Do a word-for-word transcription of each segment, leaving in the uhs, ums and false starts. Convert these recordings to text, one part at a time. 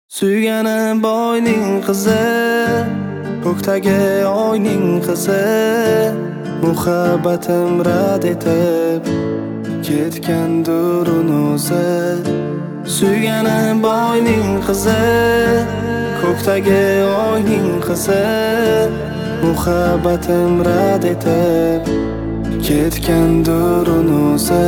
Suyganim boyning qizi, ko'kdagi oyning qizi, muhabbatim rad etib ketgandir uni o'zi. Suyganim boyning qizi, ko'kdagi oyning qizi, muhabbatim rad etib ketgandir uni o'zi.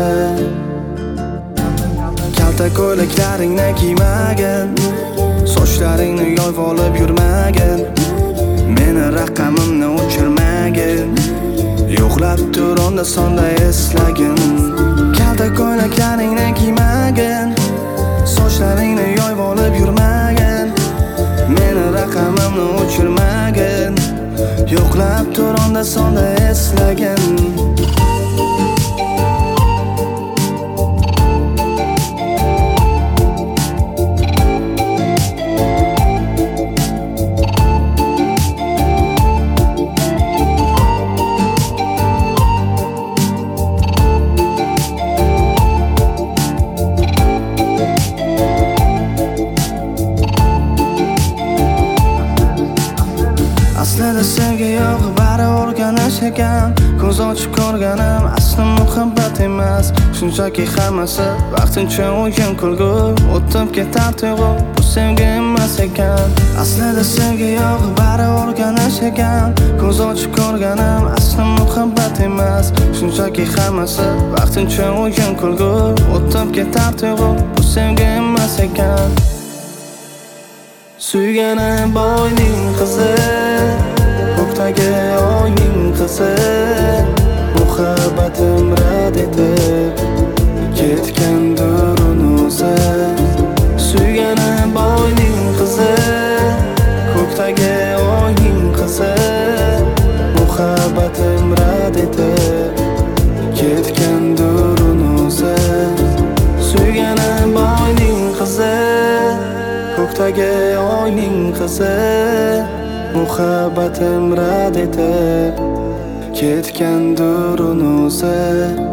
Kalta ko'ylaklaringni kiymagin, sochlaringni yoyib olib yurmagin, meni raqamimni o'chirmagin, yo'qlab tur onda sonda eslagin. Kalta ko'ylaklaringni kiymagin, sochlaringni yoyib olib yurmagin, meni raqamimni o'chirmagin, yo'qlab tur onda sonda eslagin. Aslida sevgi yo'q, bari o'rganish ekan. Ko'z ochib ko'rganim asli muhabbat emas, shunchaki hammasi vaqtincha o'yin kulgu, o'tib ketar tuyg'u, bu sevgi emas ekan. Aslida sevgi yo'q, bari o'rganish ekan. Ko'z ochib ko'rganim asli muhabbat emas, shunchaki hammasi vaqtincha o'yin kulgu, o'tib ketar tuyg'u, bu sevgi emas ekan. Suyganim boyning qizi, ko'kdagi oyning qizi, muhabbatim rad etib ketgandir uni o'zi. Suyganim boyning qizi, ko'kdagi oyning qizi, muhabbatim rad etib ketgandir uni o'zi. Suyganim boyning qizi, ko'kdagi oyning qizi, muhabbatim rad etib ketgandir uni o'zi.